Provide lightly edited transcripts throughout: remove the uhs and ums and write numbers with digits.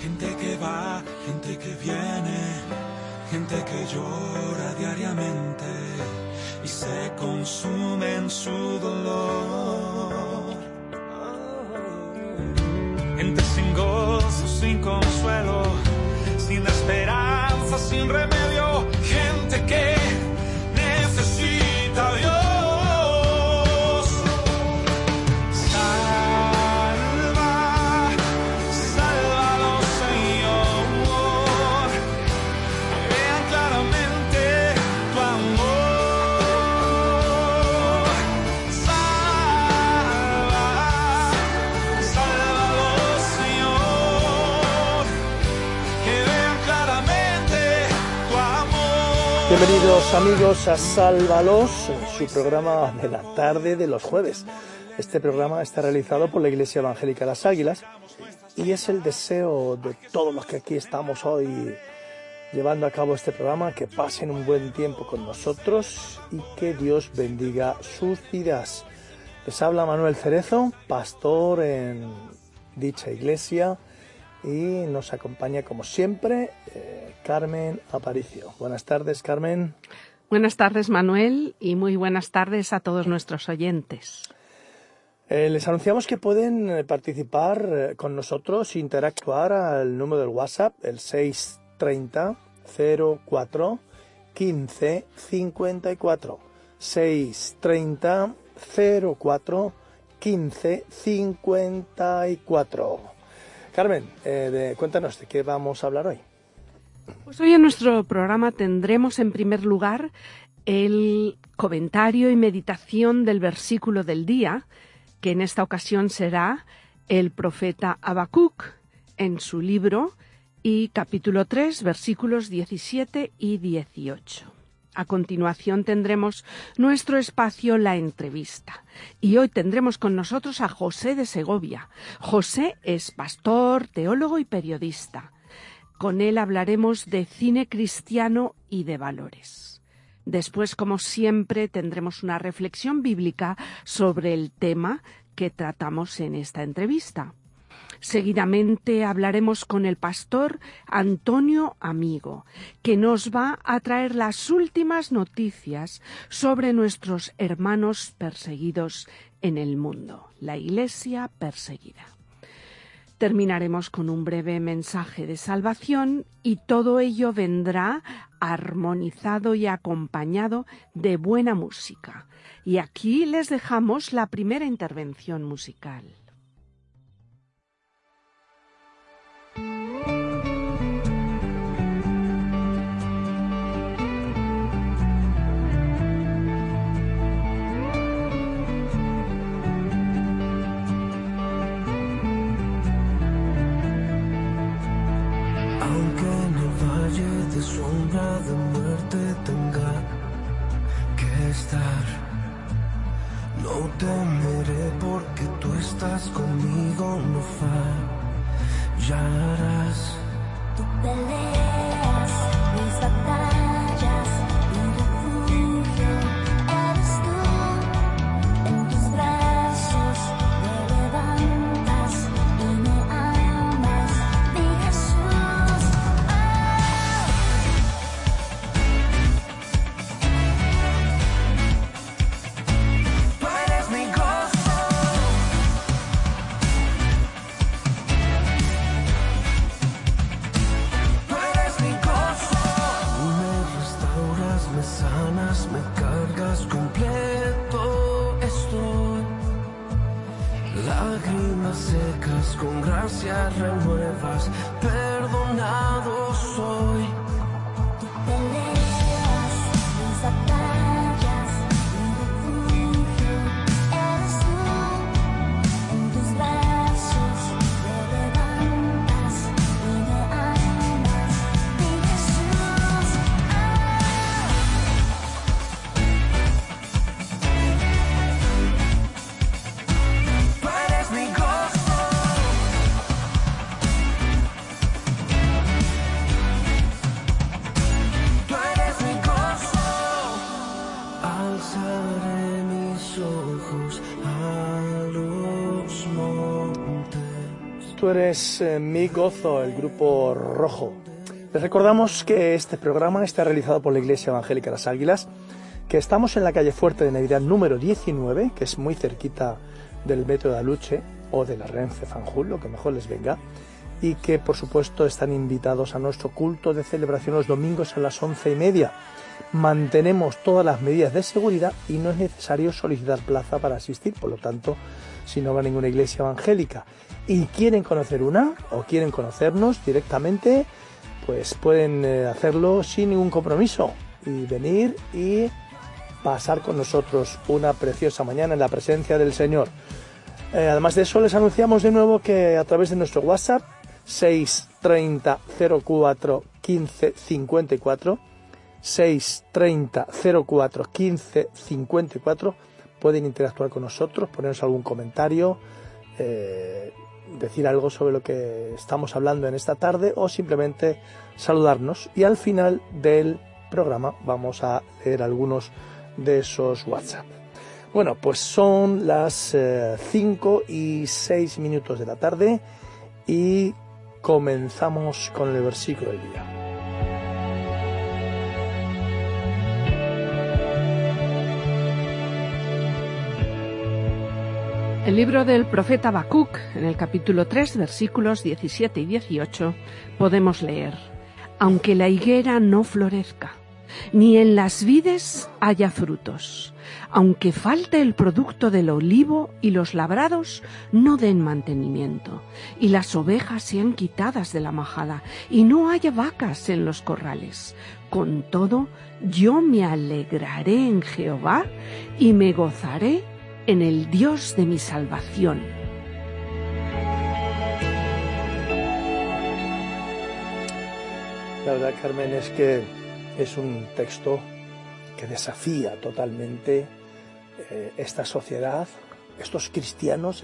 gente que va, gente que viene, gente que llora diariamente y se consume en su dolor. Gente sin gozo, sin consuelo, sin esperanza, sin remedio, gente que necesita a Dios. Bienvenidos amigos a Sálvalos, su programa de la tarde de los jueves. Este programa está realizado por la Iglesia Evangélica Las Águilas y es el deseo de todos los que aquí estamos hoy llevando a cabo este programa que pasen un buen tiempo con nosotros y que Dios bendiga sus vidas. Les habla Manuel Cerezo, pastor en dicha iglesia, y nos acompaña como siempre Carmen Aparicio. Buenas tardes, Carmen. Buenas tardes, Manuel, y muy buenas tardes a todos nuestros oyentes. Les anunciamos que pueden participar con nosotros e interactuar al número del WhatsApp, el 630 04 15 54. 630 04 15 54. Carmen, cuéntanos de qué vamos a hablar hoy. Pues hoy en nuestro programa tendremos en primer lugar el comentario y meditación del versículo del día, que en esta ocasión será el profeta Habacuc en su libro y capítulo 3, versículos 17 y 18. A continuación tendremos nuestro espacio La Entrevista. Y hoy tendremos con nosotros a José de Segovia. José es pastor, teólogo y periodista. Con él hablaremos de cine cristiano y de valores. Después, como siempre, tendremos una reflexión bíblica sobre el tema que tratamos en esta entrevista. Seguidamente hablaremos con el pastor Antonio Amigo, que nos va a traer las últimas noticias sobre nuestros hermanos perseguidos en el mundo, la Iglesia perseguida. Terminaremos con un breve mensaje de salvación y todo ello vendrá armonizado y acompañado de buena música. Y aquí les dejamos la primera intervención musical. Sombra de muerte tenga que estar, no temeré porque tú estás conmigo, no fallarás. Tú peleas mis batallas, mi refugio eres tú, en tus brazos me levantas y me amas, mi Jesús. Tú eres mi gozo, tú eres mi gozo. Tú me restauras, me sanas, me cargas completo. Estoy, lágrimas secas con gracia renuevas, perdonado soy. Tú peleas mis batallas, mi refugio eres tú, en tus brazos me levantas y me amas, mi Jesús. Tú eres mi gozo. Tú eres mi gozo, el Grupo Rojo. Les recordamos que este programa está realizado por la Iglesia Evangélica Las Águilas, que estamos en la calle Fuerte de Navidad número 19, que es muy cerquita del Metro de Aluche o de la Renfe Fanjul, lo que mejor les venga, y que por supuesto están invitados a nuestro culto de celebración los domingos a las 11:30. Mantenemos todas las medidas de seguridad y no es necesario solicitar plaza para asistir, por lo tanto, si no va a ninguna iglesia evangélica y quieren conocer una o quieren conocernos directamente, pues pueden hacerlo sin ningún compromiso y venir y pasar con nosotros una preciosa mañana en la presencia del Señor. Además de eso, les anunciamos de nuevo que a través de nuestro WhatsApp 630 04 15 54 630 04 15 54 pueden interactuar con nosotros, ponernos algún comentario, decir algo sobre lo que estamos hablando en esta tarde o simplemente saludarnos, y al final del programa vamos a leer algunos de esos WhatsApp. Bueno, pues son las 5:06 de la tarde y comenzamos con el versículo del día. El libro del profeta Habacuc, en el capítulo 3, versículos 17 y 18, podemos leer: Aunque la higuera no florezca, ni en las vides haya frutos, aunque falte el producto del olivo y los labrados no den mantenimiento, y las ovejas sean quitadas de la majada, y no haya vacas en los corrales, con todo yo me alegraré en Jehová y me gozaré en el Dios de mi salvación. La verdad, Carmen, es que es un texto que desafía totalmente esta sociedad, estos cristianos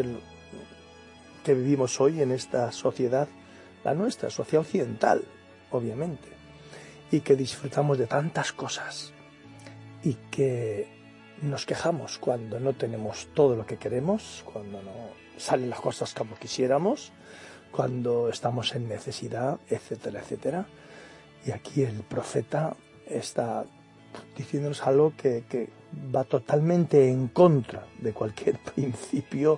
que vivimos hoy en esta sociedad, la nuestra, sociedad occidental, obviamente, y que disfrutamos de tantas cosas y que nos quejamos cuando no tenemos todo lo que queremos, cuando no salen las cosas como quisiéramos, cuando estamos en necesidad, etcétera, etcétera. Y aquí el profeta está diciéndonos algo que va totalmente en contra de cualquier principio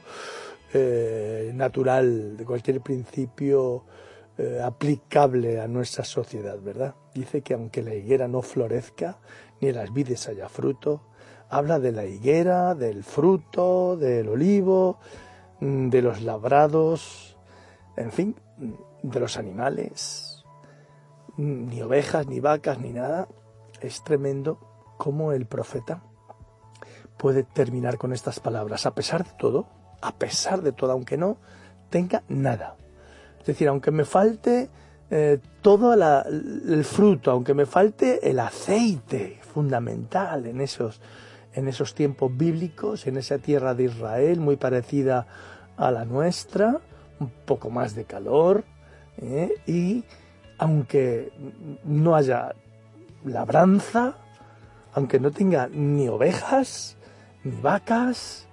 natural, de cualquier principio aplicable a nuestra sociedad, ¿verdad? Dice que aunque la higuera no florezca, ni en las vides haya fruto, habla de la higuera, del fruto, del olivo, de los labrados, en fin, de los animales, ni ovejas, ni vacas, ni nada. Es tremendo cómo el profeta puede terminar con estas palabras: a pesar de todo, aunque no tenga nada. Es decir, aunque me falte todo el fruto, aunque me falte el aceite fundamental en esos tiempos bíblicos, en esa tierra de Israel muy parecida a la nuestra, un poco más de calor, y aunque no haya labranza, aunque no tenga ni ovejas, ni vacas,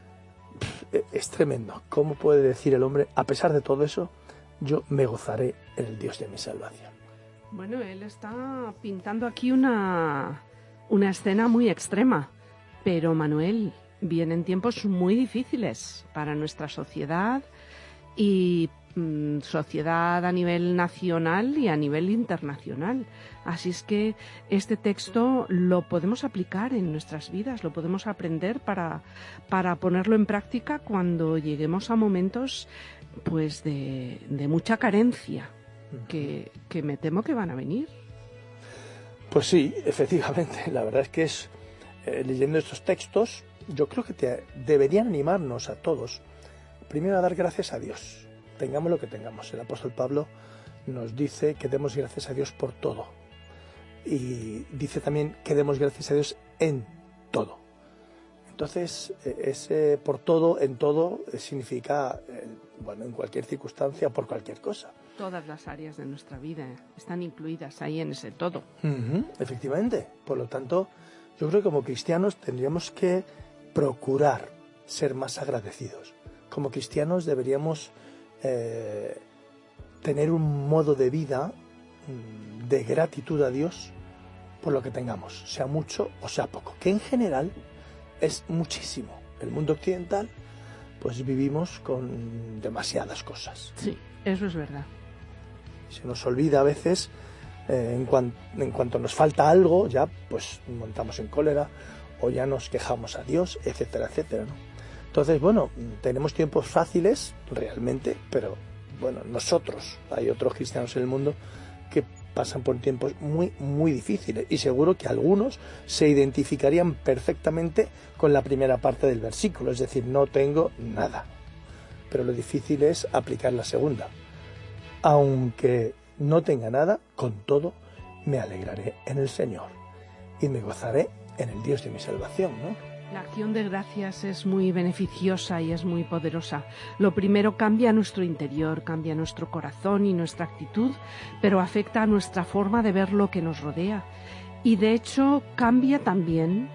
es tremendo. ¿Cómo puede decir el hombre, a pesar de todo eso, yo me gozaré en el Dios de mi salvación? Bueno, él está pintando aquí una escena muy extrema. Pero, Manuel, vienen tiempos muy difíciles para nuestra sociedad y sociedad a nivel nacional y a nivel internacional. Así es que este texto lo podemos aplicar en nuestras vidas, lo podemos aprender para ponerlo en práctica cuando lleguemos a momentos pues de mucha carencia, que me temo que van a venir. Pues sí, efectivamente, la verdad es que leyendo estos textos, yo creo que deberían animarnos a todos, primero a dar gracias a Dios, tengamos lo que tengamos. El apóstol Pablo nos dice que demos gracias a Dios por todo, y dice también que demos gracias a Dios en todo. Entonces, ese por todo, en todo, significa, en cualquier circunstancia, por cualquier cosa. Todas las áreas de nuestra vida están incluidas ahí en ese todo. Efectivamente. Por lo tanto, yo creo que como cristianos tendríamos que procurar ser más agradecidos. Como cristianos deberíamos tener un modo de vida de gratitud a Dios por lo que tengamos, sea mucho o sea poco, que en general es muchísimo. El mundo occidental, pues vivimos con demasiadas cosas. Sí, eso es verdad. Se nos olvida a veces, en cuanto nos falta algo, ya pues montamos en cólera o ya nos quejamos a Dios, etcétera, etcétera, ¿no? Entonces, bueno, tenemos tiempos fáciles realmente, pero bueno, nosotros, hay otros cristianos en el mundo que pasan por tiempos muy, muy difíciles, y seguro que algunos se identificarían perfectamente con la primera parte del versículo, es decir, no tengo nada. Pero lo difícil es aplicar la segunda. Aunque no tenga nada, con todo me alegraré en el Señor y me gozaré en el Dios de mi salvación, ¿no? La acción de gracias es muy beneficiosa y es muy poderosa. Lo primero, cambia nuestro interior, cambia nuestro corazón y nuestra actitud, pero afecta a nuestra forma de ver lo que nos rodea. Y de hecho cambia también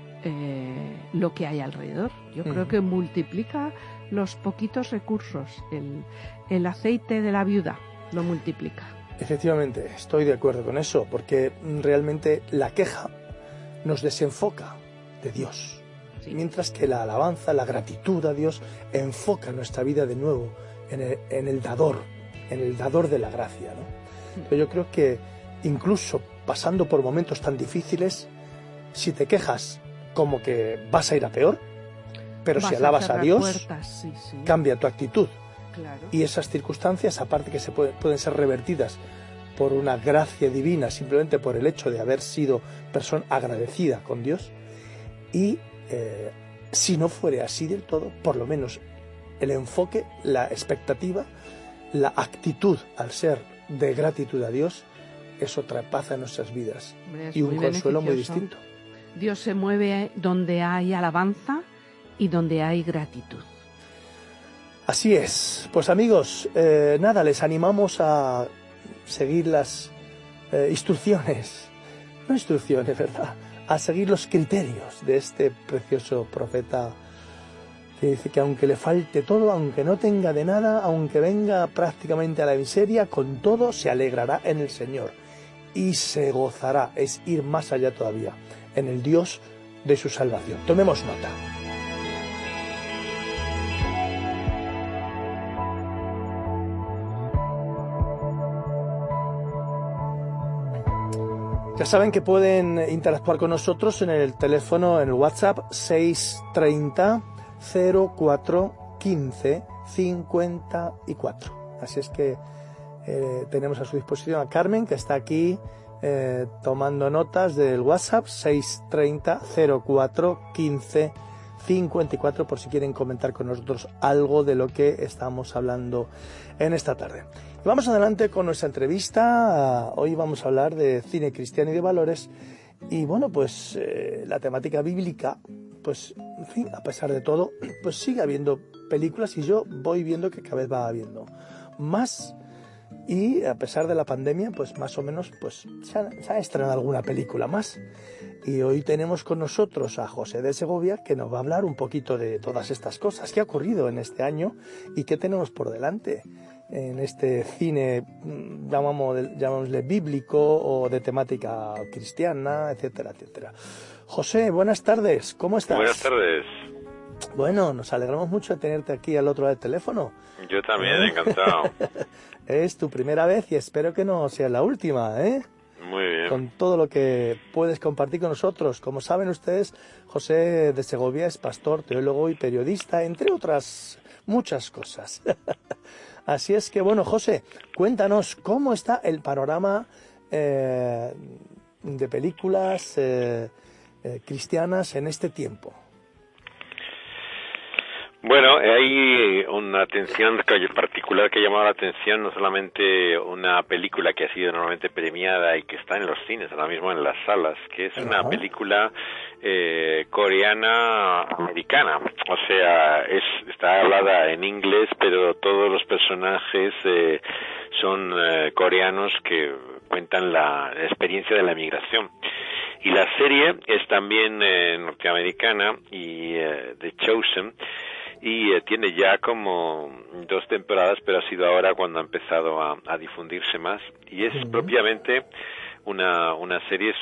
lo que hay alrededor. Yo creo que multiplica los poquitos recursos. El aceite de la viuda lo multiplica. Efectivamente, estoy de acuerdo con eso, porque realmente la queja nos desenfoca de Dios. Sí. Mientras que la alabanza, la gratitud a Dios enfoca nuestra vida de nuevo en el dador de la gracia, ¿no? Entonces yo creo que incluso pasando por momentos tan difíciles, si te quejas como que vas a ir a peor, pero si alabas a Dios, cambia tu actitud. Claro. Y esas circunstancias, aparte que pueden ser revertidas por una gracia divina, simplemente por el hecho de haber sido persona agradecida con Dios, y si no fuere así del todo, por lo menos el enfoque, la expectativa, la actitud al ser de gratitud a Dios, eso trae paz a nuestras vidas y un consuelo muy distinto. Dios se mueve donde hay alabanza y donde hay gratitud. Así es. Pues amigos, nada, les animamos a seguir las instrucciones, ¿verdad? A seguir los criterios de este precioso profeta que dice que aunque le falte todo, aunque no tenga de nada, aunque venga prácticamente a la miseria, con todo se alegrará en el Señor y se gozará, es ir más allá todavía, en el Dios de su salvación. Tomemos nota. Ya saben que pueden interactuar con nosotros en el teléfono, en el WhatsApp 630 04 15 54. Así es que tenemos a su disposición a Carmen, que está aquí tomando notas del WhatsApp 630 04 15 54, por si quieren comentar con nosotros algo de lo que estamos hablando en esta tarde. Y vamos adelante con nuestra entrevista. Hoy vamos a hablar de cine cristiano y de valores. Y bueno, pues la temática bíblica, pues en fin, a pesar de todo, pues sigue habiendo películas y yo voy viendo que cada vez va habiendo más. Y a pesar de la pandemia, pues más o menos pues se ha estrenado alguna película más. Y hoy tenemos con nosotros a José de Segovia, que nos va a hablar un poquito de todas estas cosas, qué ha ocurrido en este año y qué tenemos por delante en este cine, llamémosle bíblico o de temática cristiana, etcétera, etcétera. José, buenas tardes, ¿cómo estás? Buenas tardes. Bueno, nos alegramos mucho de tenerte aquí al otro lado del teléfono. Yo también, encantado. Es tu primera vez y espero que no sea la última, ¿eh? Muy bien. Con todo lo que puedes compartir con nosotros. Como saben ustedes, José de Segovia es pastor, teólogo y periodista, entre otras muchas cosas. Así es que, bueno, José, cuéntanos cómo está el panorama de películas cristianas en este tiempo. Bueno, hay una atención particular que ha llamado la atención, no solamente una película que ha sido normalmente premiada y que está en los cines, ahora mismo en las salas, que es una película coreana-americana. O sea, está hablada en inglés, pero todos los personajes son coreanos que cuentan la experiencia de la migración. Y la serie es también norteamericana y The Chosen. y tiene ya como 2 temporadas, pero ha sido ahora cuando ha empezado a difundirse más, y es propiamente una serie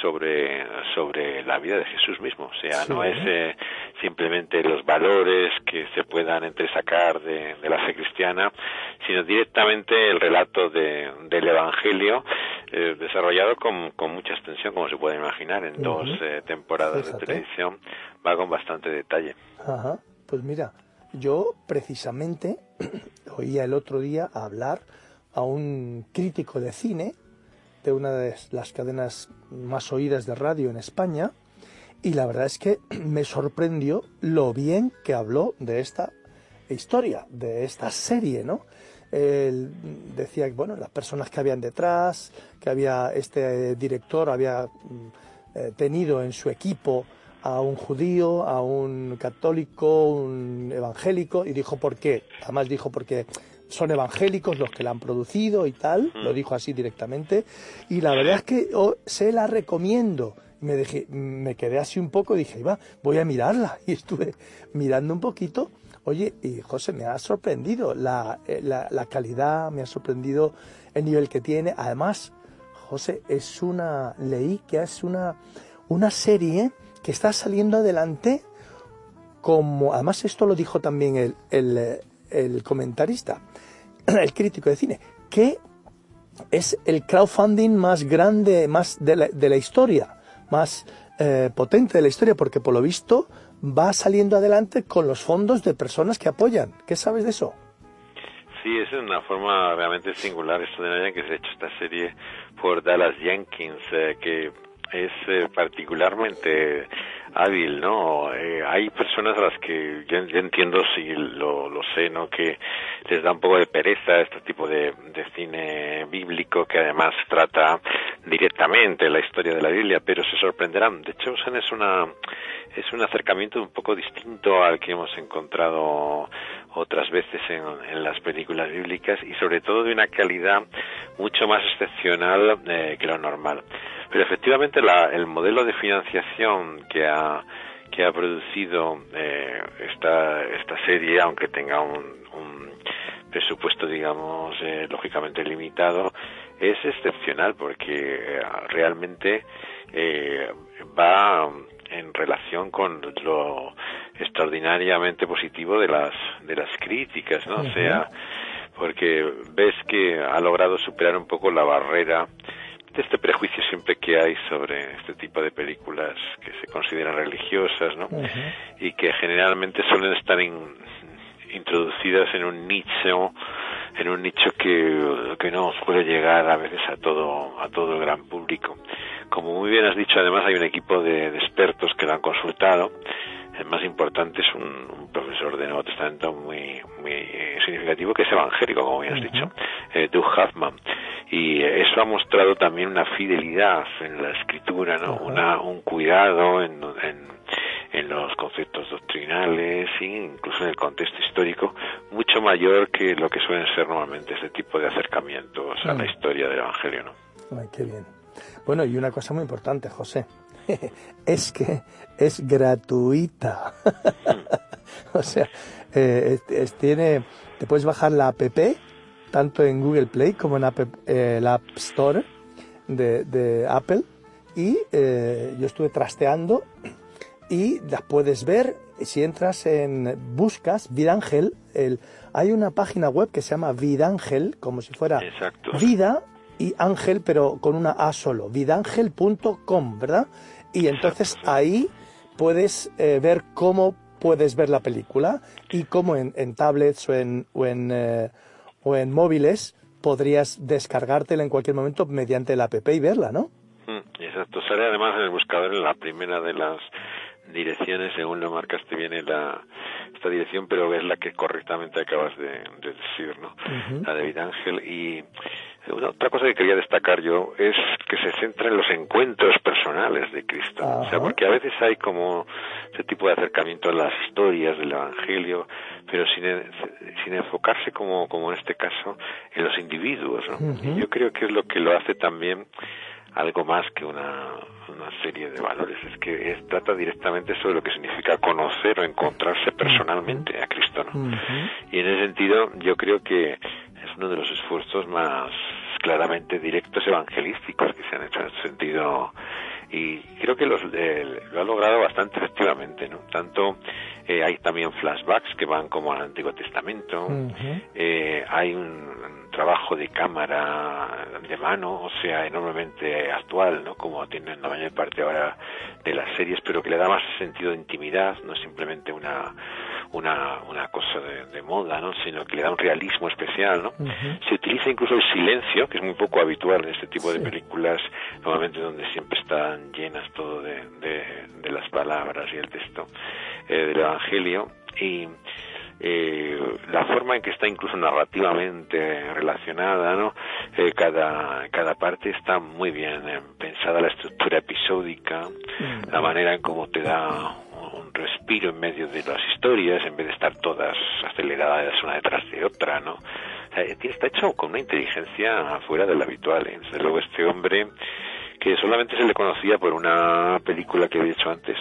sobre la vida de Jesús mismo. O sea, no es simplemente los valores que se puedan entresacar de la fe cristiana, sino directamente el relato del Evangelio, desarrollado con mucha extensión, como se puede imaginar, en 2 temporadas de televisión. Va con bastante detalle. Ajá. Pues mira, yo precisamente oía el otro día hablar a un crítico de cine de una de las cadenas más oídas de radio en España, y la verdad es que me sorprendió lo bien que habló de esta historia, de esta serie, ¿no? Él decía que, bueno, las personas que habían detrás, que había este director, había tenido en su equipo a un judío, a un católico, un evangélico, y dijo por qué. Además dijo porque son evangélicos los que la han producido y tal, lo dijo así directamente, y la verdad es que se la recomiendo. Me quedé así un poco, dije, voy a mirarla, y estuve mirando un poquito. Oye, y José, me ha sorprendido la calidad, me ha sorprendido el nivel que tiene. Además, José, leí que es una serie que está saliendo adelante, como, además esto lo dijo también el comentarista, el crítico de cine, que es el crowdfunding más grande, más de la historia, más potente de la historia, porque por lo visto va saliendo adelante con los fondos de personas que apoyan. ¿Qué sabes de eso? Sí, es una forma realmente singular, extraordinaria, que se ha hecho esta serie por Dallas Jenkins, que es particularmente hábil, ¿no? Hay personas a las que yo entiendo, sí, lo sé, ¿no?, que les da un poco de pereza este tipo de cine bíblico, que además trata directamente la historia de la Biblia, pero se sorprenderán. The Chosen es un acercamiento un poco distinto al que hemos encontrado otras veces en las películas bíblicas, y sobre todo de una calidad mucho más excepcional que lo normal. Pero efectivamente el modelo de financiación que ha producido esta serie, aunque tenga un presupuesto, digamos, lógicamente limitado, es excepcional, porque realmente va en relación con lo extraordinariamente positivo de las críticas, ¿no? O sea, porque ves que ha logrado superar un poco la barrera de este prejuicio siempre que hay sobre este tipo de películas que se consideran religiosas, ¿no? Y que generalmente suelen estar introducidas en un nicho que no suele llegar a veces a todo el gran público. Como muy bien has dicho, además hay un equipo de expertos que lo han consultado. El más importante es un profesor de Nuevo Testamento muy significativo, que es evangélico, como bien has dicho, Doug Huffman. Y eso ha mostrado también una fidelidad en la escritura, ¿no? Un cuidado en los conceptos doctrinales e incluso en el contexto histórico, mucho mayor que lo que suelen ser normalmente este tipo de acercamientos a la historia del Evangelio, ¿no? Ay, qué bien. Bueno, y una cosa muy importante, José, es que es gratuita. O sea, te puedes bajar la app, tanto en Google Play como en el App Store de Apple, y yo estuve trasteando y las puedes ver. Si entras buscas Vidangel, hay una página web que se llama Vidangel, como si fuera vida y ángel, pero con una A solo, vidangel.com, ¿verdad? Y entonces ahí puedes ver cómo puedes ver la película, y cómo en tablets o en móviles podrías descargártela en cualquier momento mediante la app y verla, ¿no? Exacto. Sale además en el buscador en la primera de las direcciones, según lo marcaste, viene esta dirección, pero es la que correctamente acabas de decir, ¿no? La de Vidangel. Y otra cosa que quería destacar yo es que se centra en los encuentros personales de Cristo. O sea, porque a veces hay como ese tipo de acercamiento a las historias del Evangelio, pero sin enfocarse como en este caso en los individuos, ¿no? Y yo creo que es lo que lo hace también algo más que una serie de valores. Es que trata directamente sobre lo que significa conocer o encontrarse personalmente a Cristo, ¿no? Y en ese sentido yo creo que es uno de los esfuerzos más claramente directos evangelísticos que se han hecho en ese sentido, y creo que lo ha logrado bastante efectivamente, ¿no? Tanto hay también flashbacks que van como al Antiguo Testamento, hay un trabajo de cámara de mano, o sea, enormemente actual, ¿no? Como tienen la mayor parte ahora de las series, pero que le da más sentido de intimidad, no es simplemente una cosa de moda, ¿no? Sino que le da un realismo especial, ¿no? Se utiliza incluso el silencio, que es muy poco habitual en este tipo de películas, normalmente donde siempre están llenas todo de las palabras y el texto del Evangelio, y la forma en que está incluso narrativamente relacionada, ¿no? Cada parte está muy bien pensada, la estructura episódica, la manera en cómo te da un respiro en medio de las historias, en vez de estar todas aceleradas una detrás de otra, ¿no? O sea, está hecho con una inteligencia fuera de la habitual, ¿eh? Desde luego este hombre, que solamente se le conocía por una película que había hecho antes,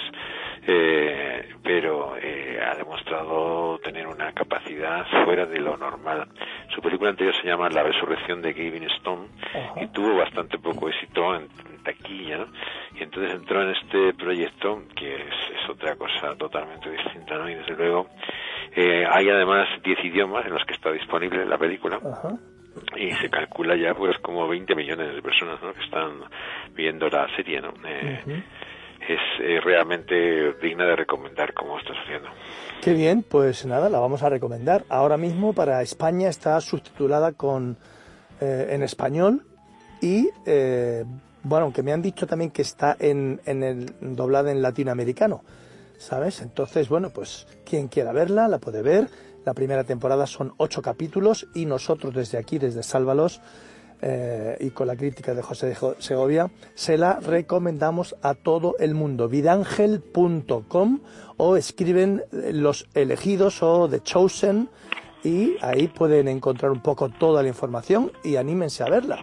pero ha demostrado tener una capacidad fuera de lo normal. Su película anterior se llama La resurrección de Gavin Stone y tuvo bastante poco éxito en taquilla, ¿no? Y entonces entró en este proyecto que es otra cosa totalmente distinta, ¿no? Y desde luego hay además 10 idiomas en los que está disponible la película. Y se calcula ya pues como 20 millones de personas, ¿no? Que están viendo la serie, ¿no? Es realmente digna de recomendar como está sucediendo. Qué bien, pues nada, la vamos a recomendar. Ahora mismo para España está subtitulada en español y bueno, aunque me han dicho también que está doblada en latinoamericano, ¿sabes? Entonces, bueno, pues quien quiera verla la puede ver. La primera temporada son 8 capítulos y nosotros desde aquí, desde Sálvalos, y con la crítica de José de Segovia, se la recomendamos a todo el mundo. vidangel.com, o escriben Los Elegidos o The Chosen, y ahí pueden encontrar un poco toda la información y anímense a verla.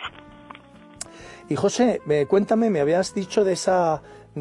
Y José, cuéntame, me habías dicho de esa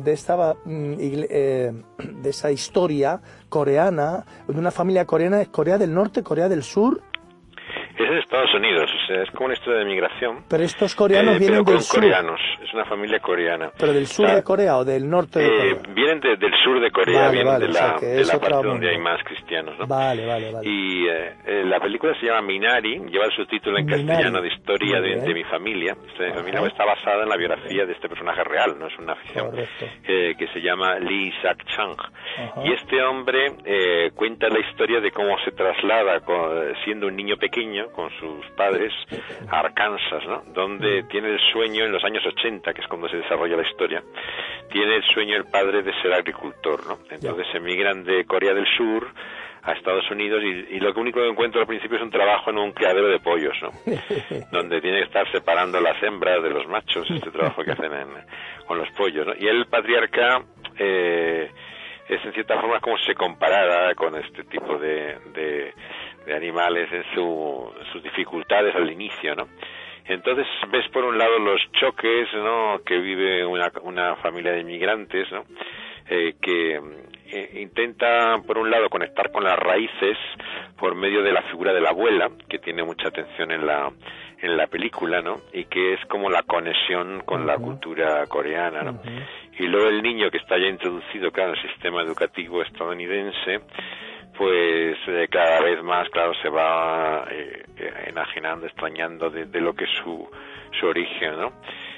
historia coreana, de una familia coreana. ¿Es Corea del Norte, Corea del Sur? Es en Estados Unidos, o sea, es como una historia de migración. Pero estos coreanos vienen del sur. Coreanos, es una familia coreana. ¿Pero del sur de Corea o del norte de Corea? Vienen del sur de Corea, vienen de la parte mundo donde hay más cristianos, ¿no? Vale. Y la película se llama Minari, lleva el subtítulo en castellano de Historia de mi familia. Mi familia está basada en la biografía de este personaje real, no es una ficción, que se llama Lee Sak-chang. Y este hombre cuenta la historia de cómo se traslada siendo un niño pequeño con sus padres a Arkansas, ¿no? Donde tiene el sueño en los años 80, que es cuando se desarrolla la historia, tiene el sueño el padre de ser agricultor, ¿no? Entonces emigran de Corea del Sur a Estados Unidos y lo único que encuentro al principio es un trabajo en un criadero de pollos, ¿no? Donde tiene que estar separando las hembras de los machos, este trabajo que hacen con los pollos, ¿no? Y el patriarca es en cierta forma como si se comparara con este tipo de animales en sus dificultades al inicio, ¿no? Entonces ves por un lado los choques, ¿no? Que vive una familia de inmigrantes, ¿no? Que intenta por un lado conectar con las raíces por medio de la figura de la abuela, que tiene mucha atención en la película, ¿no? Y que es como la conexión con la cultura coreana, ¿no? Y luego el niño, que está ya introducido, claro, en el sistema educativo estadounidense, pues cada vez más, claro, se va enajenando, extrañando de lo que es su origen, ¿no?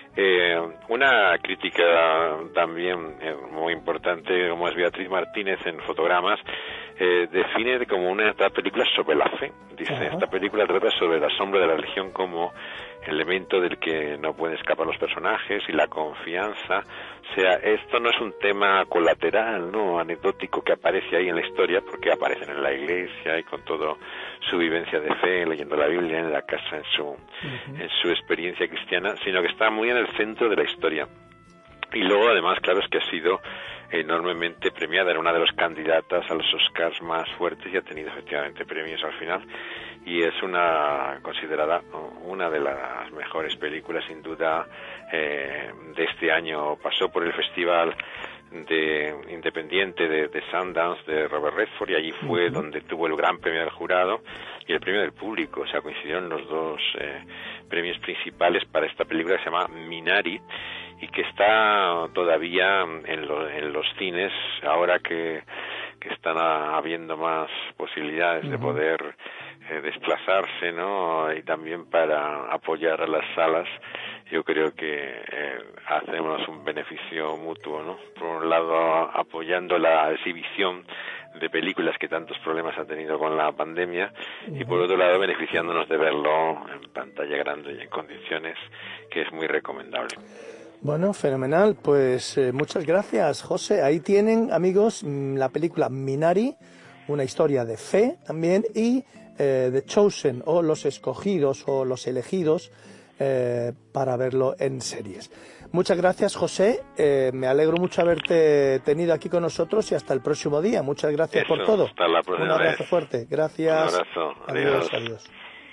Una crítica también muy importante, como es Beatriz Martínez en Fotogramas, define como una película sobre la fe. Dice, esta película trata sobre la sombra de la religión como elemento del que no pueden escapar los personajes y la confianza. O sea, esto no es un tema colateral, no anecdótico que aparece ahí en la historia, porque aparecen en la iglesia y con toda su vivencia de fe, leyendo la Biblia en la casa, en su experiencia cristiana, sino que está muy en el centro de la historia. Y luego, además, claro, es que ha sido enormemente premiada, era una de las candidatas a los Oscars más fuertes y ha tenido efectivamente premios al final. y es considerada una de las mejores películas, sin duda, de este año. Pasó por el Festival Independiente de Sundance de Robert Redford, y allí fue donde tuvo el gran premio del jurado y el premio del público. O sea, coincidieron los dos premios principales para esta película que se llama Minari, y que está todavía en los cines, ahora que están habiendo más posibilidades de poder desplazarse, ¿no? Y también para apoyar a las salas. Yo creo que hacemos un beneficio mutuo, ¿no? Por un lado, apoyando la exhibición de películas que tantos problemas ha tenido con la pandemia, y por otro lado, beneficiándonos de verlo en pantalla grande y en condiciones, que es muy recomendable. Bueno, fenomenal. Pues muchas gracias, José. Ahí tienen, amigos, la película Minari, una historia de fe también, y The Chosen, o Los Escogidos, o Los Elegidos, para verlo en series. Muchas gracias, José. Me alegro mucho haberte tenido aquí con nosotros, y hasta el próximo día. Muchas gracias por todo. Hasta la próxima. Un abrazo fuerte. Gracias. Un abrazo. Adiós. Adiós.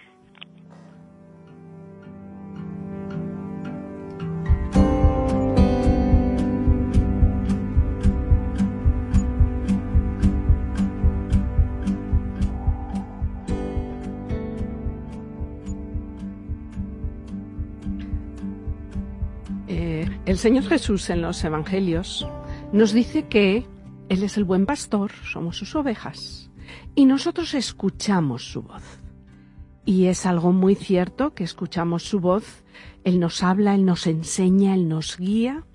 El Señor Jesús en los Evangelios nos dice que Él es el buen pastor, somos sus ovejas, y nosotros escuchamos su voz. Y es algo muy cierto que escuchamos su voz. Él nos habla, Él nos enseña, Él nos guía.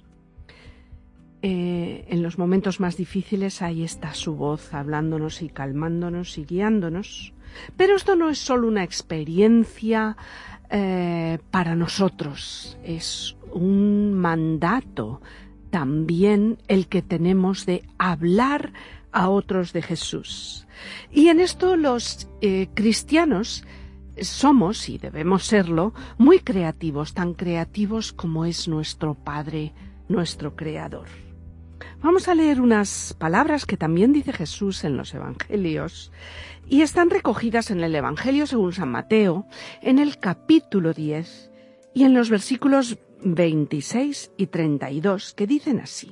En los momentos más difíciles ahí está su voz hablándonos y calmándonos y guiándonos. Pero esto no es solo una experiencia para nosotros, es un mandato también el que tenemos de hablar a otros de Jesús. Y en esto los cristianos somos, y debemos serlo, muy creativos, tan creativos como es nuestro Padre, nuestro Creador. Vamos a leer unas palabras que también dice Jesús en los Evangelios, y están recogidas en el Evangelio según San Mateo, en el capítulo 10, y en los versículos 26 y 32, que dicen así.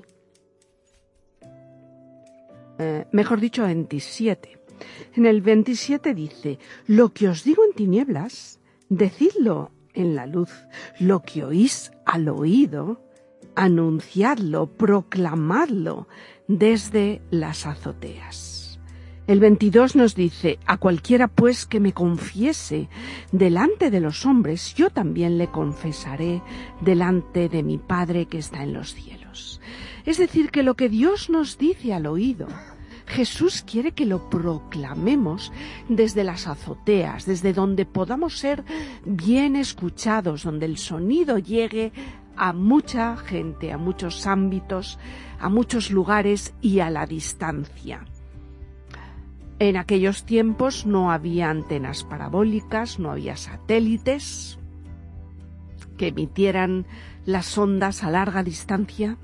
Mejor dicho, 27. En el 27 dice: lo que os digo en tinieblas, decidlo en la luz. Lo que oís al oído, anunciadlo, proclamadlo desde las azoteas. El 22 nos dice: a cualquiera pues que me confiese delante de los hombres, yo también le confesaré delante de mi Padre que está en los cielos. Es decir, que lo que Dios nos dice al oído, Jesús quiere que lo proclamemos desde las azoteas, desde donde podamos ser bien escuchados, donde el sonido llegue a mucha gente, a muchos ámbitos, a muchos lugares y a la distancia. En aquellos tiempos no había antenas parabólicas, no había satélites que emitieran las ondas a larga distancia.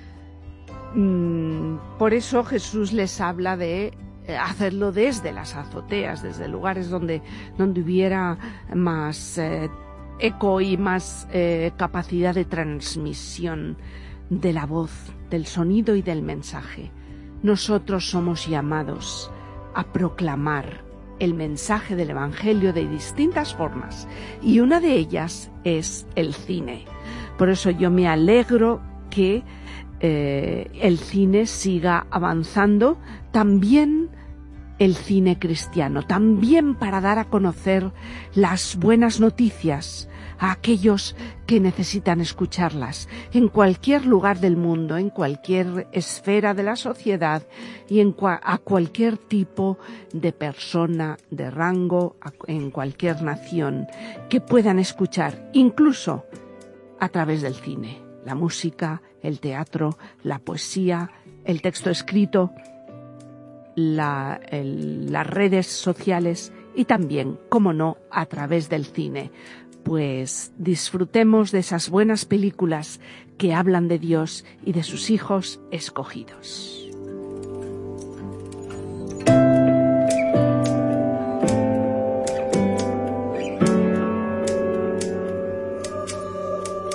Por eso Jesús les habla de hacerlo desde las azoteas, desde lugares donde hubiera más eco y más capacidad de transmisión de la voz, del sonido y del mensaje. Nosotros somos llamados a proclamar el mensaje del Evangelio de distintas formas, y una de ellas es el cine. Por eso yo me alegro que el cine siga avanzando, también el cine cristiano, también para dar a conocer las buenas noticias a aquellos que necesitan escucharlas en cualquier lugar del mundo, en cualquier esfera de la sociedad y a cualquier tipo de persona, de rango, en cualquier nación, que puedan escuchar, incluso a través del cine, la música, el teatro, la poesía, el texto escrito, las redes sociales y también, cómo no, a través del cine. Pues disfrutemos de esas buenas películas que hablan de Dios y de sus hijos escogidos.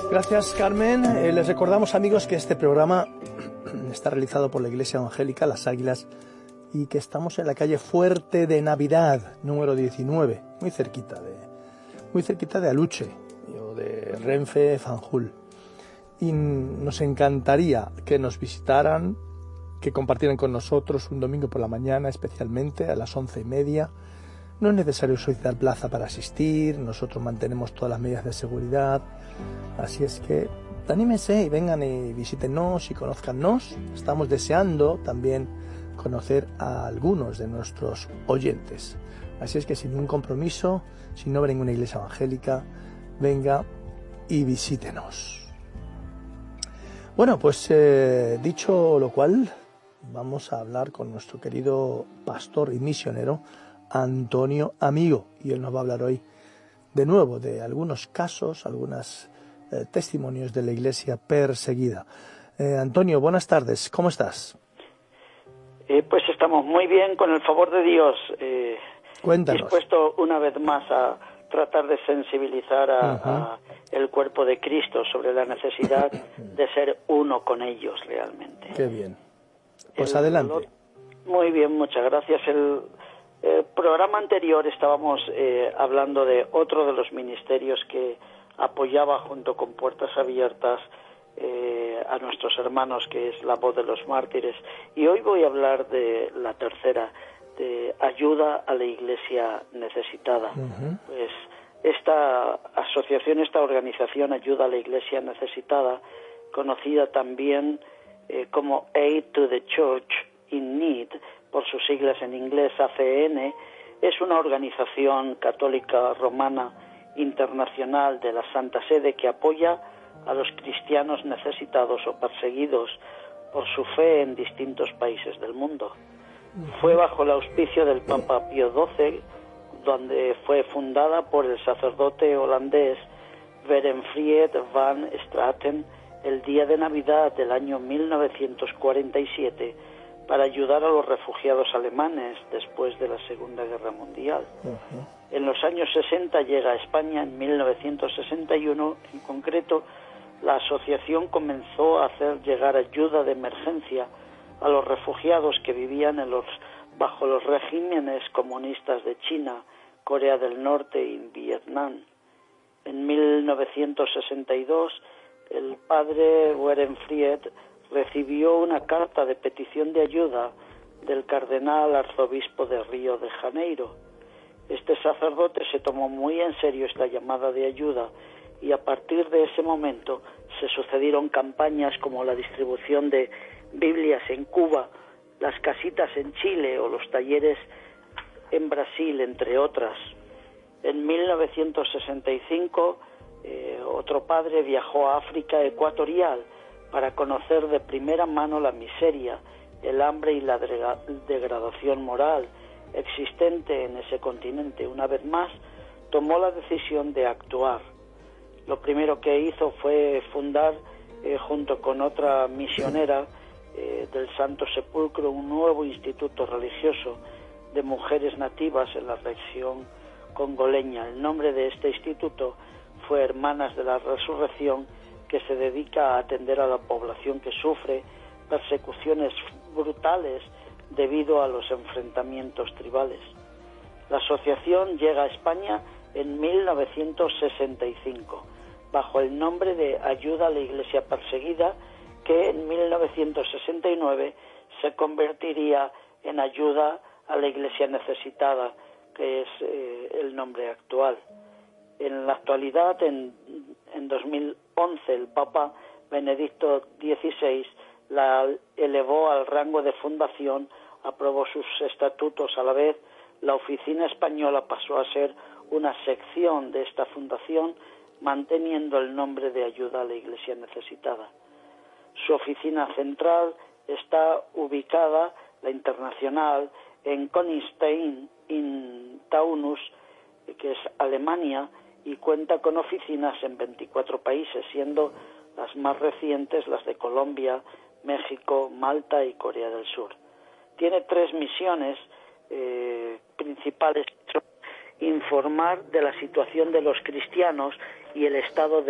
Gracias, Carmen. Les recordamos, amigos, que este programa está realizado por la Iglesia Evangélica Las Águilas y que estamos en la calle Fuerte de Navidad, número 19, muy cerquita de Aluche o de Renfe, Fanjul. Y nos encantaría que nos visitaran, que compartieran con nosotros un domingo por la mañana, especialmente a las 11:30. No es necesario solicitar plaza para asistir, nosotros mantenemos todas las medidas de seguridad, así es que anímense y vengan y visítenos y conózcannos. Estamos deseando también conocer a algunos de nuestros oyentes, así es que sin ningún compromiso, si no ven en una iglesia evangélica, venga y visítenos. Bueno, pues dicho lo cual, vamos a hablar con nuestro querido pastor y misionero Antonio Amigo, y él nos va a hablar hoy de nuevo de algunos casos, algunos testimonios de la iglesia perseguida. Antonio, buenas tardes, ¿cómo estás? Pues estamos muy bien, con el favor de Dios. Cuéntanos. Dispuesto una vez más a tratar de sensibilizar a el cuerpo de Cristo sobre la necesidad de ser uno con ellos realmente. Qué bien. Pues adelante. Muy bien, muchas gracias. El programa anterior estábamos hablando de otro de los ministerios que apoyaba junto con Puertas Abiertas a nuestros hermanos, que es La Voz de los Mártires, y hoy voy a hablar de la tercera, de ayuda a la iglesia necesitada. Pues esta asociación, esta organización Ayuda a la Iglesia Necesitada, conocida también como Aid to the Church in Need, por sus siglas en inglés ACN, es una organización católica romana internacional de la Santa Sede que apoya a los cristianos necesitados o perseguidos por su fe en distintos países del mundo. Fue bajo el auspicio del Papa Pío XII, donde fue fundada por el sacerdote holandés Werenfried van Straten el día de Navidad del año 1947 para ayudar a los refugiados alemanes después de la Segunda Guerra Mundial. En los años 60 llega a España, en 1961 en concreto. La asociación comenzó a hacer llegar ayuda de emergencia a los refugiados que vivían bajo los regímenes comunistas de China, Corea del Norte y Vietnam. En 1962, el padre Werenfried recibió una carta de petición de ayuda del cardenal arzobispo de Río de Janeiro. Este sacerdote se tomó muy en serio esta llamada de ayuda y a partir de ese momento se sucedieron campañas como la distribución de Biblias en Cuba, las casitas en Chile o los talleres en Brasil, entre otras. En 1965, otro padre viajó a África ecuatorial para conocer de primera mano la miseria, el hambre y la degradación moral existente en ese continente. Una vez más, tomó la decisión de actuar. Lo primero que hizo fue fundar, junto con otra misionera del Santo Sepulcro, un nuevo instituto religioso de mujeres nativas en la región congoleña. El nombre de este instituto fue Hermanas de la Resurrección, que se dedica a atender a la población que sufre persecuciones brutales debido a los enfrentamientos tribales. La asociación llega a España en 1965 bajo el nombre de Ayuda a la Iglesia Perseguida, que en 1969 se convertiría en Ayuda a la Iglesia Necesitada, que es el nombre actual. En la actualidad, en 2011, el Papa Benedicto XVI la elevó al rango de fundación, aprobó sus estatutos. A la vez, la oficina española pasó a ser una sección de esta fundación, manteniendo el nombre de Ayuda a la Iglesia Necesitada. Su oficina central está ubicada, la internacional, en Königstein in Taunus, que es Alemania, y cuenta con oficinas en 24 países, siendo las más recientes las de Colombia, México, Malta y Corea del Sur. Tiene 3 misiones principales: informar de la situación de los cristianos y el estado de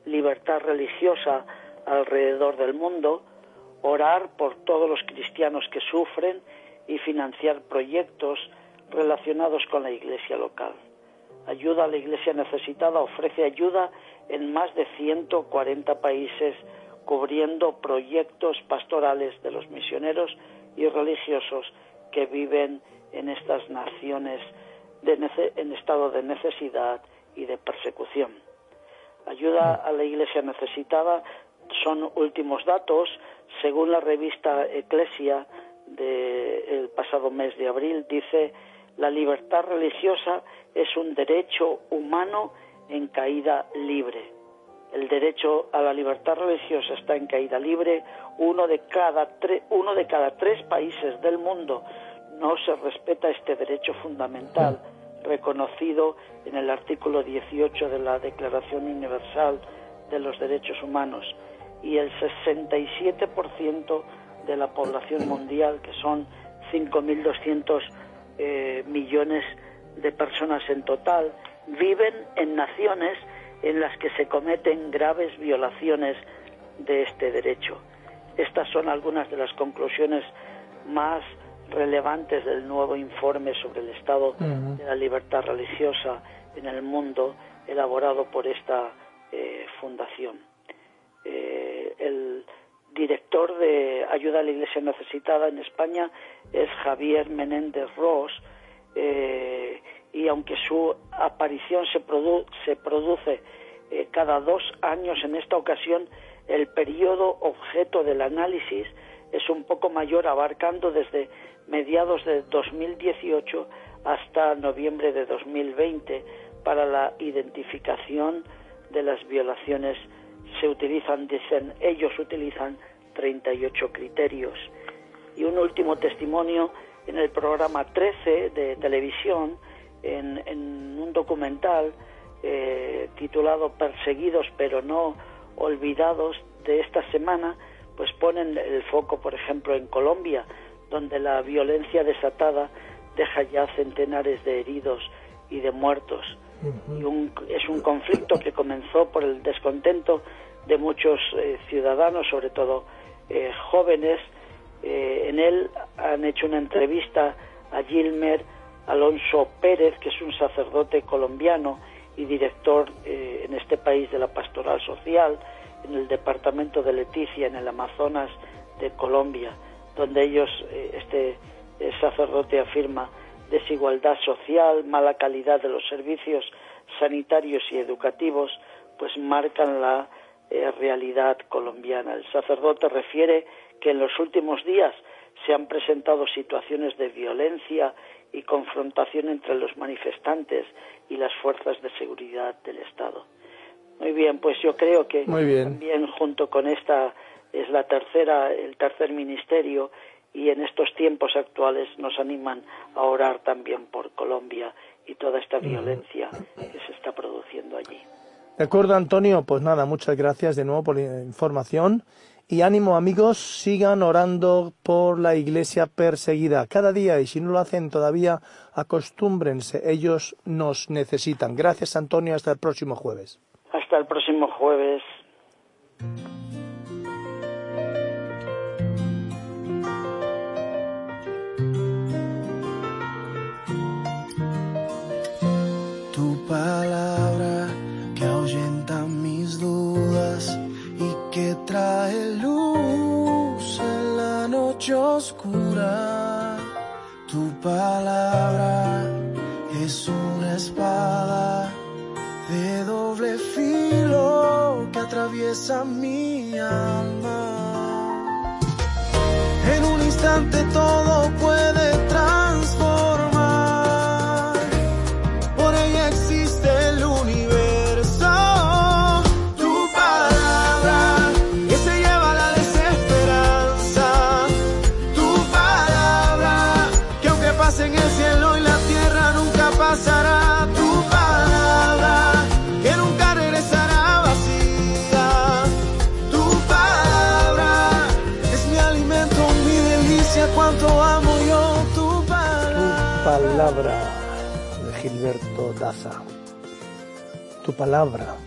libertad religiosa alrededor del mundo, orar por todos los cristianos que sufren y financiar proyectos relacionados con la Iglesia local. Ayuda a la Iglesia necesitada ofrece ayuda en más de 140 países, cubriendo proyectos pastorales de los misioneros y religiosos que viven en estas naciones en estado de necesidad y de persecución. Ayuda a la Iglesia necesitada son últimos datos. Según la revista Ecclesia del pasado mes de abril, dice: la libertad religiosa es un derecho humano en caída libre. El derecho a la libertad religiosa está en caída libre. Uno de cada tres países del mundo no se respeta este derecho fundamental reconocido en el artículo 18 de la Declaración Universal de los Derechos Humanos, y el 67% de la población mundial, que son 5.200 millones de personas en total, viven en naciones en las que se cometen graves violaciones de este derecho. Estas son algunas de las conclusiones más relevantes del nuevo informe sobre el estado de la libertad religiosa en el mundo, elaborado por esta fundación. El director de Ayuda a la Iglesia Necesitada en España es Javier Menéndez Ros, y aunque su aparición se produce cada 2 años, en esta ocasión el periodo objeto del análisis es un poco mayor, abarcando desde mediados de 2018 hasta noviembre de 2020. Para la identificación de las violaciones ellos utilizan 38 criterios. Y un último testimonio: en el programa 13 de televisión, en un documental titulado Perseguidos pero no olvidados, de esta semana, pues ponen el foco, por ejemplo, en Colombia, donde la violencia desatada deja ya centenares de heridos y de muertos. Y es un conflicto que comenzó por el descontento de muchos ciudadanos, sobre todo jóvenes. En él han hecho una entrevista a Gilmer Alonso Pérez, que es un sacerdote colombiano y director en este país de la pastoral social en el departamento de Leticia, en el Amazonas de Colombia, donde este sacerdote afirma: desigualdad social, mala calidad de los servicios sanitarios y educativos, pues marcan la realidad colombiana. El sacerdote refiere que en los últimos días se han presentado situaciones de violencia y confrontación entre los manifestantes y las fuerzas de seguridad del Estado. Muy bien, pues yo creo que también junto con esta es el tercer ministerio, y en estos tiempos actuales nos animan a orar también por Colombia y toda esta violencia que se está produciendo allí. De acuerdo, Antonio, pues nada, muchas gracias de nuevo por la información, y ánimo, amigos, sigan orando por la Iglesia perseguida cada día, y si no lo hacen todavía, acostúmbrense, ellos nos necesitan. Gracias, Antonio, hasta el próximo jueves. Hasta el próximo jueves. Tu palabra que ahuyenta mis dudas y que trae luz en la noche oscura. Tu palabra es una espada de doble filo que atraviesa mi alma. En un instante todo puede transformar. Por ella existe el universo. Tu palabra que se lleva la desesperanza. Tu palabra que aunque pase en el cielo y la tierra nunca pasará. Cuánto amo yo tu palabra. Tu palabra, de Gilberto Daza. Tu palabra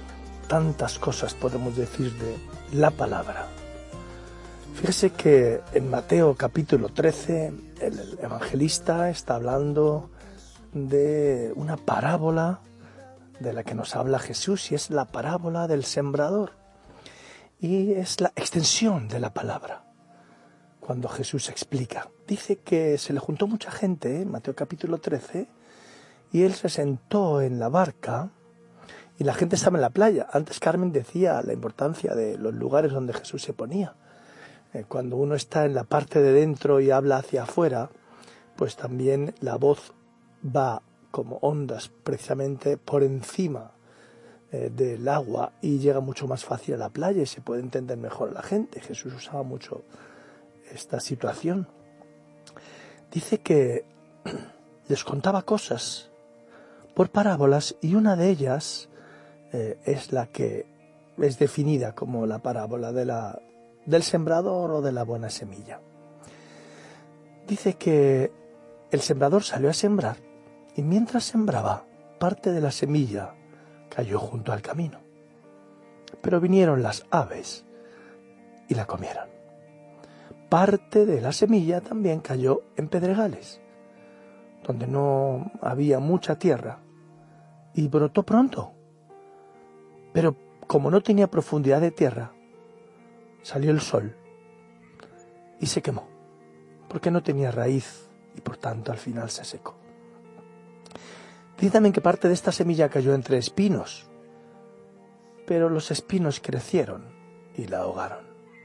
tantas cosas podemos decir de la palabra. Fíjese que en Mateo capítulo 13 el evangelista está hablando de una parábola de la que nos habla Jesús, y es la parábola del sembrador, y es la extensión de la palabra. Cuando Jesús explica, dice que se le juntó mucha gente, Mateo capítulo 13, y él se sentó en la barca y la gente estaba en la playa. Antes Carmen decía la importancia de los lugares donde Jesús se ponía. Cuando uno está en la parte de dentro y habla hacia afuera, pues también la voz va como ondas precisamente por encima del agua y llega mucho más fácil a la playa y se puede entender mejor a la gente. Jesús usaba mucho esta situación. Dice que les contaba cosas por parábolas, y una de ellas es la que es definida como la parábola del sembrador o de la buena semilla. Dice que el sembrador salió a sembrar, y mientras sembraba, parte de la semilla cayó junto al camino. Pero vinieron las aves y la comieron. Parte de la semilla también cayó en pedregales, donde no había mucha tierra, y brotó pronto. Pero como no tenía profundidad de tierra, salió el sol y se quemó, porque no tenía raíz y por tanto al final se secó. Dice también que parte de esta semilla cayó entre espinos, pero los espinos crecieron y la ahogaron.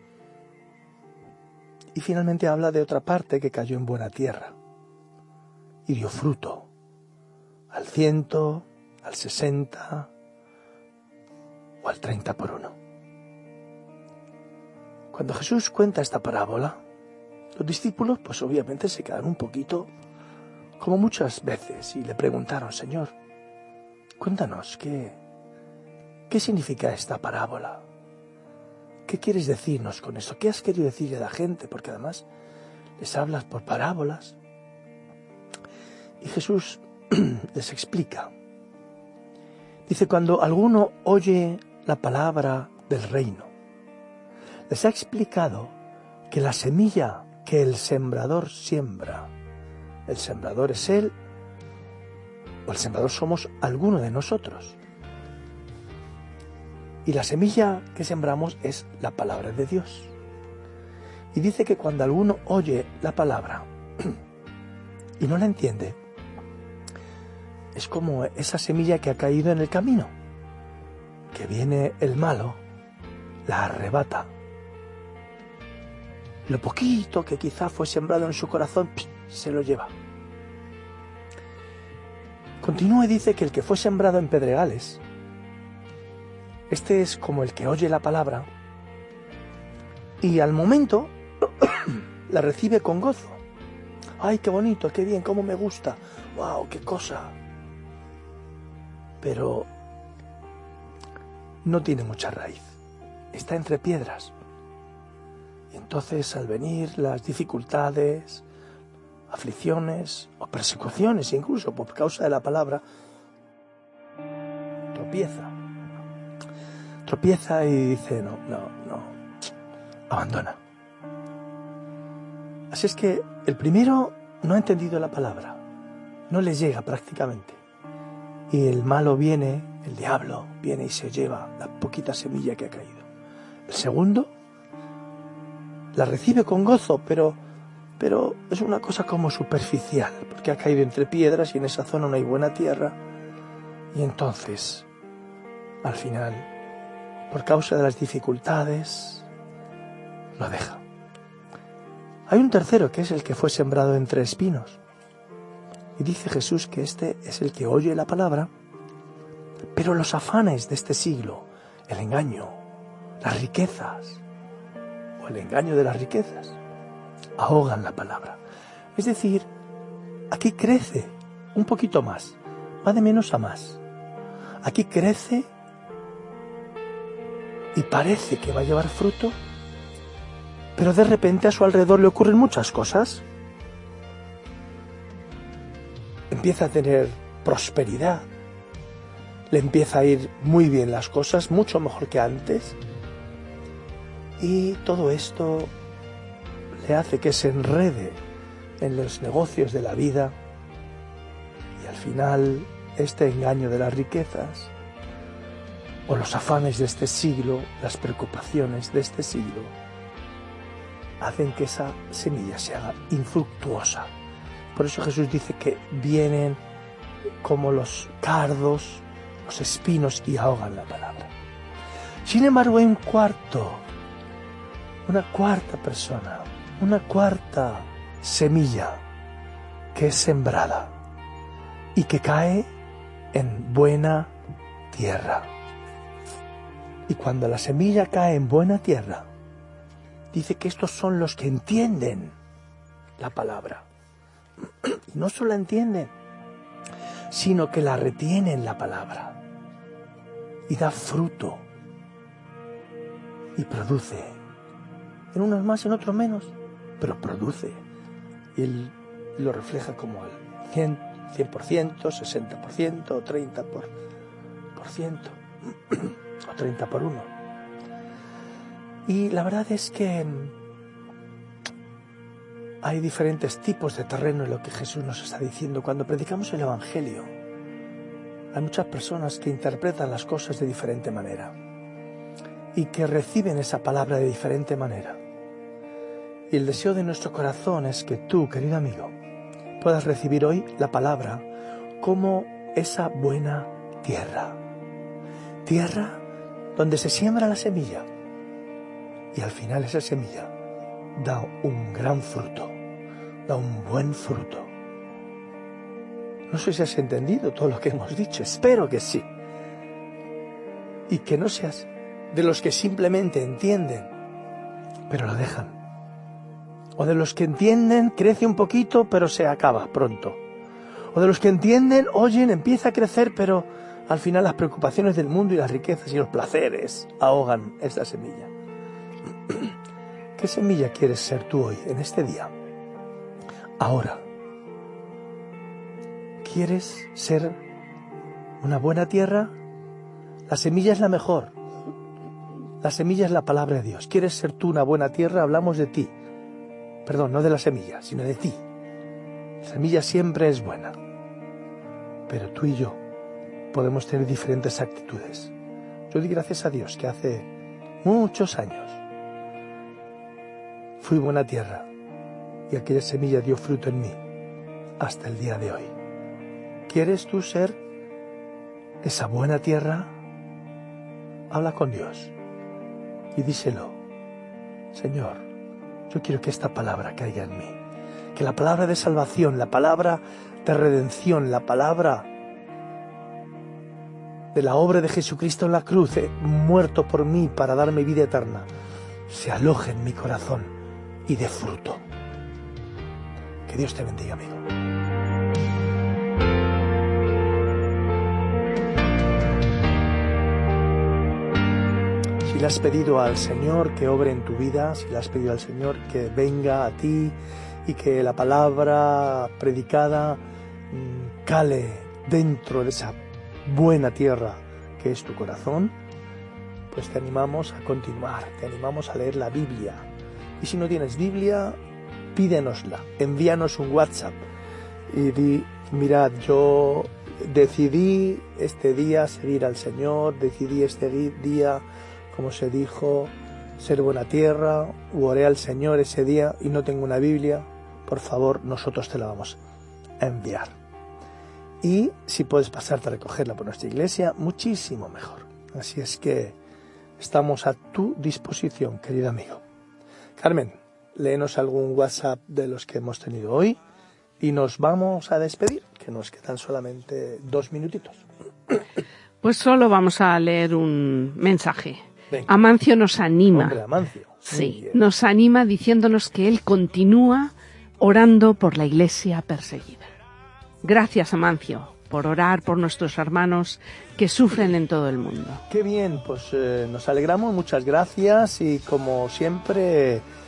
Y finalmente habla de otra parte que cayó en buena tierra y dio fruto al 100, al 60 o al 30 por 1. Cuando Jesús cuenta esta parábola, los discípulos pues obviamente se quedaron un poquito, como muchas veces, y le preguntaron: Señor, cuéntanos, ¿qué significa esta parábola? ¿Qué quieres decirnos con esto? ¿Qué has querido decirle a la gente? Porque además les hablas por parábolas. Y Jesús les explica. Dice: cuando alguno oye la palabra del reino, les ha explicado que la semilla que el sembrador siembra, el sembrador es él, o el sembrador somos alguno de nosotros. Y la semilla que sembramos es la palabra de Dios. Y dice que cuando alguno oye la palabra y no la entiende, es como esa semilla que ha caído en el camino, que viene el malo, la arrebata. Lo poquito que quizá fue sembrado en su corazón, se lo lleva. Continúa y dice que el que fue sembrado en pedregales, este es como el que oye la palabra y al momento la recibe con gozo. ¡Ay, qué bonito, qué bien, cómo me gusta! ¡Wow, qué cosa! Pero no tiene mucha raíz. Está entre piedras. Y entonces, al venir las dificultades, aflicciones o persecuciones, incluso por causa de la palabra, tropieza y dice no, abandona. Así es que el primero no ha entendido la palabra, no le llega prácticamente, y el malo viene, el diablo viene y se lleva la poquita semilla que ha caído. El segundo la recibe con gozo, pero es una cosa como superficial, porque ha caído entre piedras y en esa zona no hay buena tierra, y entonces al final, por causa de las dificultades, lo deja. Hay un tercero, que es el que fue sembrado entre espinos. Y dice Jesús que este es el que oye la palabra, pero los afanes de este siglo, el engaño, las riquezas, o el engaño de las riquezas, ahogan la palabra. Es decir, aquí crece un poquito más, va de menos a más. Aquí crece y parece que va a llevar fruto, pero de repente a su alrededor le ocurren muchas cosas. Empieza a tener prosperidad, le empieza a ir muy bien las cosas, mucho mejor que antes, y todo esto le hace que se enrede en los negocios de la vida, y al final este engaño de las riquezas o los afanes de este siglo, las preocupaciones de este siglo, hacen que esa semilla se haga infructuosa. Por eso Jesús dice que vienen como los cardos, los espinos, y ahogan la palabra. Sin embargo, hay una cuarta persona, una cuarta semilla que es sembrada y que cae en buena tierra. Y cuando la semilla cae en buena tierra, dice que estos son los que entienden la palabra. Y no solo la entienden, sino que la retienen la palabra. Y da fruto. Y produce. En unos más, en otros menos, pero produce. Y él lo refleja como el 100%, 60%, o 30%, o 30 por 1. Y la verdad es que hay diferentes tipos de terreno en lo que Jesús nos está diciendo. Cuando predicamos el Evangelio, hay muchas personas que interpretan las cosas de diferente manera y que reciben esa palabra de diferente manera. Y el deseo de nuestro corazón es que tú, querido amigo, puedas recibir hoy la palabra como esa buena tierra. Tierra donde se siembra la semilla. Y al final esa semilla da un gran fruto, da un buen fruto. No sé si has entendido todo lo que hemos dicho, espero que sí. Y que no seas de los que simplemente entienden, pero lo dejan. O de los que entienden, crece un poquito, pero se acaba pronto. O de los que entienden, oyen, empieza a crecer, pero al final las preocupaciones del mundo y las riquezas y los placeres ahogan esta semilla. ¿Qué semilla quieres ser tú hoy, en este día? Ahora. ¿Quieres ser una buena tierra? La semilla es la mejor. La semilla es la palabra de Dios. ¿Quieres ser tú una buena tierra? Hablamos de ti. Perdón, no de la semilla, sino de ti. La semilla siempre es buena. Pero tú y yo podemos tener diferentes actitudes. Yo doy gracias a Dios que hace muchos años fui buena tierra y aquella semilla dio fruto en mí hasta el día de hoy. ¿Quieres tú ser esa buena tierra? Habla con Dios y díselo: Señor, yo quiero que esta palabra caiga en mí, que la palabra de salvación, la palabra de redención, la palabra de la obra de Jesucristo en la cruz, muerto por mí para darme vida eterna, se aloje en mi corazón y dé fruto. Que Dios te bendiga, amigo. Si le has pedido al Señor que obre en tu vida, si le has pedido al Señor que venga a ti y que la palabra predicada cale dentro de esa buena tierra que es tu corazón, pues te animamos a continuar, te animamos a leer la Biblia. Y si no tienes Biblia, pídenosla, envíanos un WhatsApp y di: mirad, yo decidí este día seguir al Señor, decidí este día, como se dijo, ser buena tierra, u oré al Señor ese día y no tengo una Biblia. Por favor, nosotros te la vamos a enviar. Y si puedes pasarte a recogerla por nuestra iglesia, muchísimo mejor. Así es que estamos a tu disposición, querido amigo. Carmen, léenos algún WhatsApp de los que hemos tenido hoy y nos vamos a despedir, que nos quedan solamente 2 minutitos. Pues solo vamos a leer un mensaje. Venga. Amancio nos anima. Hombre, Amancio. Sí, nos anima diciéndonos que él continúa orando por la iglesia perseguida. Gracias, Amancio, por orar por nuestros hermanos que sufren en todo el mundo. Qué bien, pues nos alegramos, muchas gracias y como siempre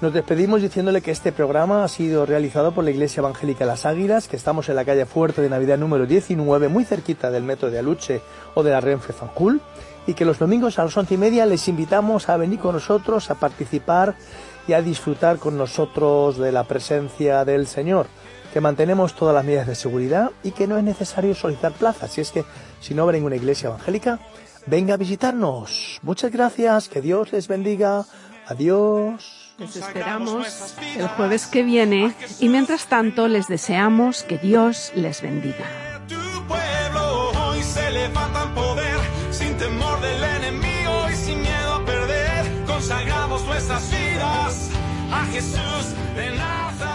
Nos despedimos diciéndole que este programa ha sido realizado por la Iglesia Evangélica Las Águilas, que estamos en la calle Fuerte de Navidad número 19, muy cerquita del metro de Aluche o de la Renfe Fanjul, y que los domingos a las 11:30 les invitamos a venir con nosotros, a participar y a disfrutar con nosotros de la presencia del Señor, que mantenemos todas las medidas de seguridad y que no es necesario solicitar plazas. Si es que si no va a ninguna iglesia evangélica, venga a visitarnos. Muchas gracias, que Dios les bendiga. Adiós. Les esperamos el jueves que viene y mientras tanto les deseamos que Dios les bendiga. Tu pueblo hoy se levanta en poder, sin temor del enemigo y sin miedo a perder. Consagramos nuestras vidas a Jesús de Nazaret.